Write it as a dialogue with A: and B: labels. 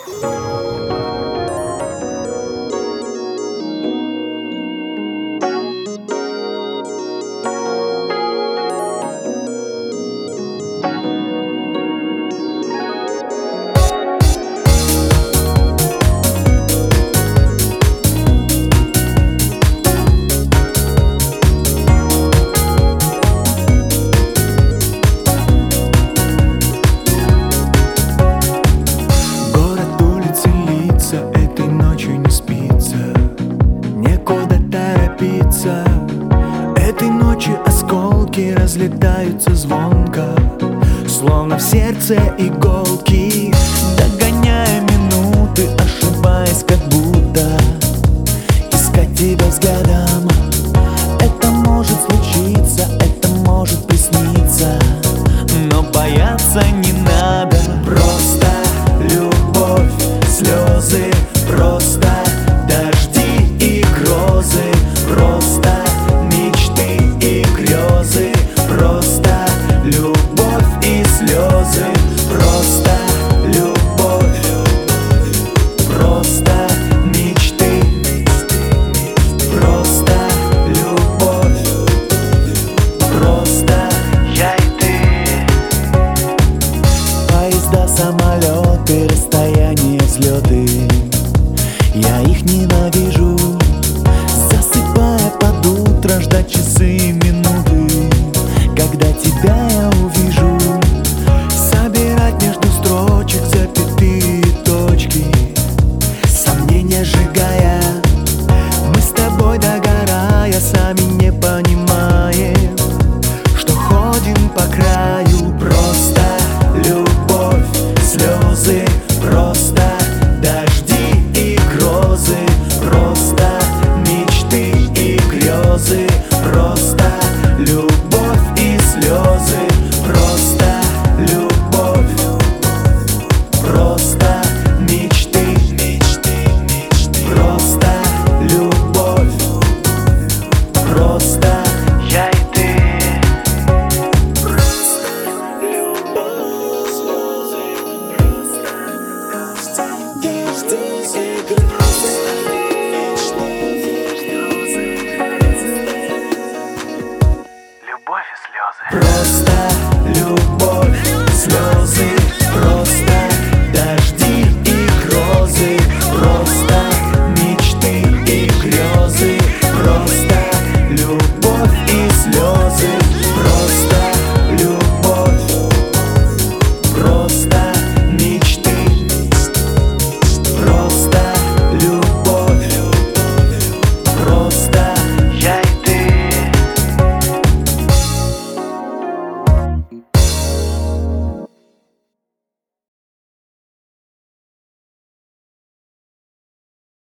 A: Этой ночью не спится, некуда торопиться. Этой ночью осколки разлетаются звонко, словно в сердце иголки, догоняя минуты, ошибаясь как будто. Искать тебя взглядом, это может случиться, это может присниться, но бояться не надо. Просто любовь, слезы, просто дожди и грозы, просто мечты и грезы, просто любовь и слезы, просто любовь, просто мечты, просто любовь, просто я и ты. Поезда, самолеты, расстояния, взлеты, я их ненавижу, засыпая под утро, ждать часы и минуты, когда тебя